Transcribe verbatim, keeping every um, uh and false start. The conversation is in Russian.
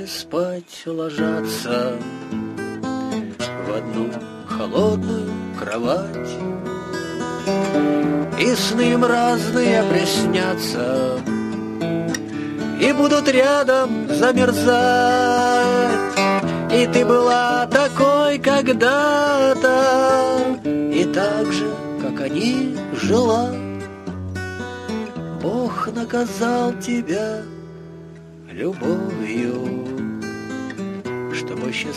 спать ложатся в одну холодную кровать, и сны им разные приснятся, и будут рядом замерзать. И ты была такой когда-то, и так же, как они, жила. Бог наказал тебя любовью, чтобы счастливым